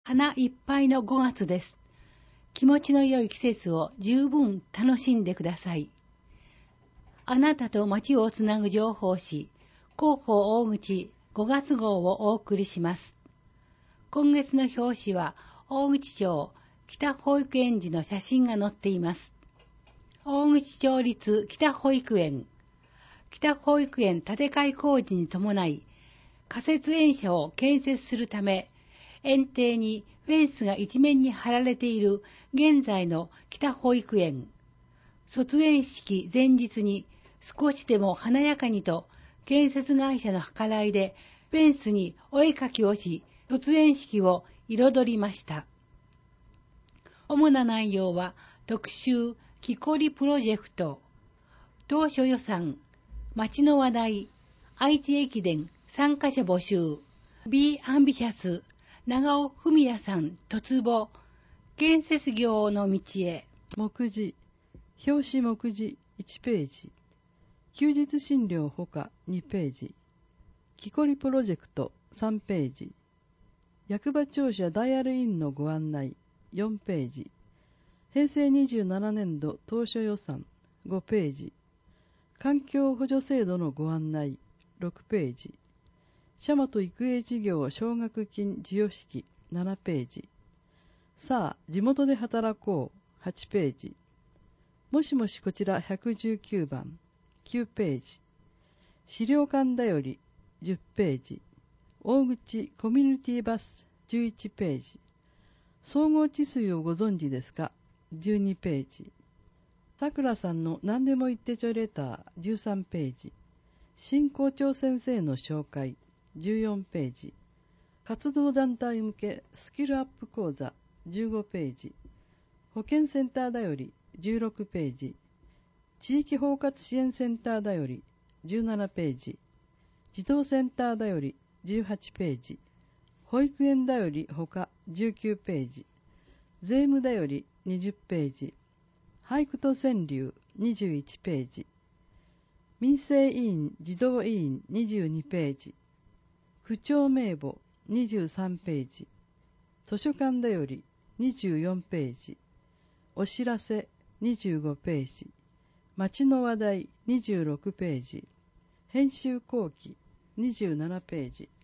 花いっぱいの5月です。気持ちの良い季節を十分楽しんでください。あなたと街をつなぐ情報誌、広報大口5月号をお送りします。今月の表紙は、大口町北保育園児の写真が載っています。大口町立北保育園。北保育園建て替え工事に伴い、仮設園舎を建設するため、園庭にフェンスが一面に張られている現在の北保育園。卒園式前日に少しでも華やかにと建設会社の計らいでフェンスにお絵描きをし、卒園式を彩りました。主な内容は特集木こりプロジェクト、当初予算、町の話題、愛知駅伝参加者募集、Be Ambitious、長尾文也さん突母、建設業の道へ。 目次、表紙目次1ページ、休日診療ほか2ページ、木こりプロジェクト3ページ、役場庁舎ダイヤルインのご案内4ページ、平成27年度当初予算5ページ、環境補助制度のご案内6ページ、社本育英事業奨学金授与式7ページ、さあ地元で働こう8ページ、もしもしこちら119番9ページ、資料館だより10ページ、大口コミュニティバス11ページ、総合治水をご存知ですか12ページ、さくらさんの何でも言ってちょレター13ページ、新校長先生の紹介14ページ、活動団体向けスキルアップ講座15ページ、保健センターだより16ページ、地域包括支援センターだより17ページ、児童センターだより18ページ、保育園だよりほか19ページ、税務だより20ページ、俳句と川柳21ページ、民生委員児童委員22ページ、区長名簿23ページ、図書館だより24ページ、お知らせ25ページ、町の話題26ページ、編集後期27ページ、